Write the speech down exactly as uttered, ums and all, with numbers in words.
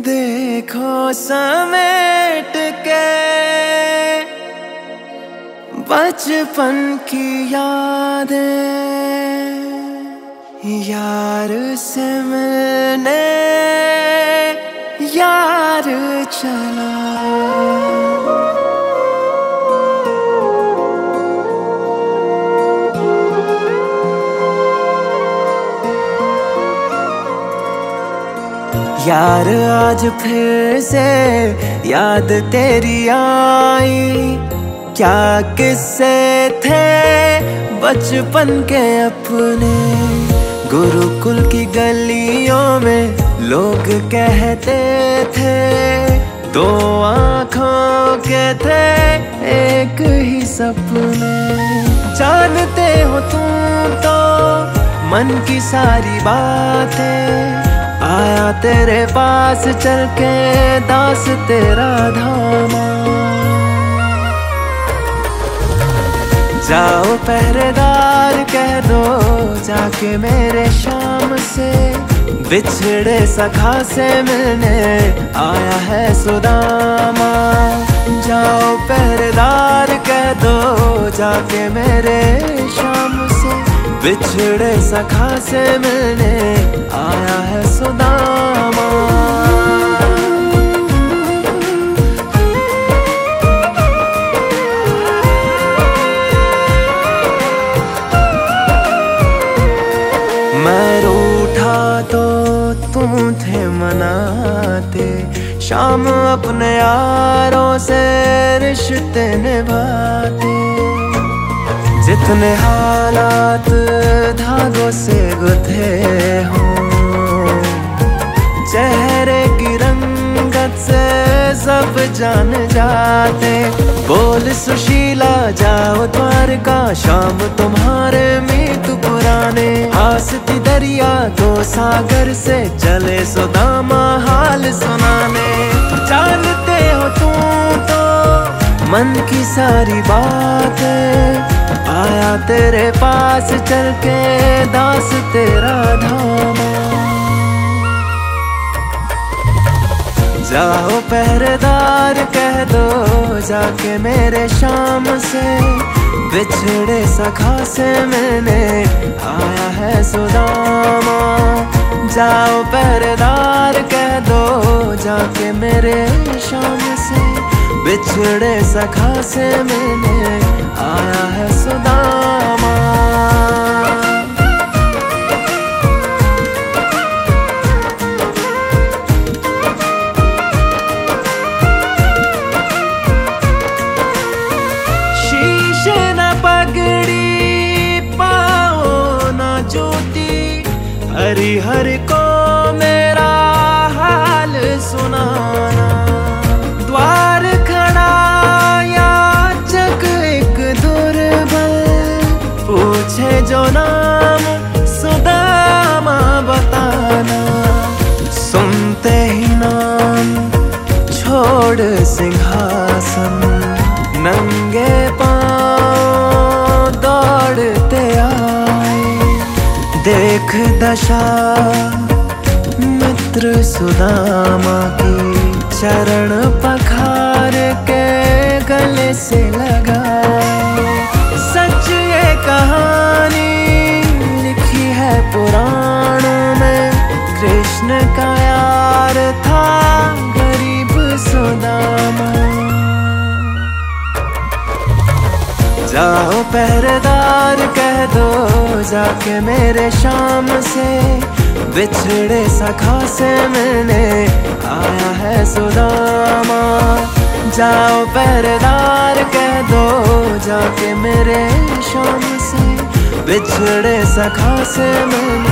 देखो समेट के बचपन की यादें, यार से मिलने यार चला। यार आज फिर से याद तेरी आई, क्या किस्से थे बचपन के अपने। गुरुकुल की गलियों में लोग कहते थे, दो आँखों के थे एक ही सपने। जानते हो तुम तो मन की सारी बातें, आया तेरे पास चल के दास तेरा धामा। जाओ पहरेदार कह दो जाके मेरे शाम से, बिछड़े सखा से मिलने आया है सुदामा। जाओ पहरेदार कह दो जाके मेरे शाम से, बिछड़े सखा से मिलने आया है सुदामा। मैं रूठा तो तुम थे मनाते, शाम अपने यारों से रिश्ते निभाते। जितने हालात धागों से गुथे हों, चेहरे की रंगत से सब जान जाते। बोल सुशीला जाओ द्वारका, शाम तुम्हारे मीत पुराने। हंसती दरिया दो सागर से चले सुदामा हाल सुनाने। जानते हो तुम तो मन की सारी बातें, आया तेरे पास चल के दास तेरा धामा। जाओ पहरेदार कह दो जाके मेरे शाम से, बिछड़े सखा से मिलने आया है सुदामा। जाओ पहरेदार कह दो जाके मेरे शाम से, बिछड़े सखा से मिलने आया है सुदामा। शीशे न पगड़ी पाओ न जूती, हरि हरि को मेरा हाल सुनाना। द्वार खड़ा याचक एक दुर्बल, पूछे जो नाम सुदामा बताना। सुनते ही नाम छोड़ सिंहासन, नंगे पांव दौड़ते आए। देख दशा मित्र सुदामा की, चरण पखार के गले से लगाए। सच ये कहानी लिखी है पुराणों में, कृष्ण का यार था गरीब सुदामा। जाओ पहरेदार कह दो जाके मेरे शाम से, बिछड़े सखा से मिलने आया है सुदामा। जाओ पहरेदार कह दो जाके मेरे शाम से, बिछड़े सखा से मिलने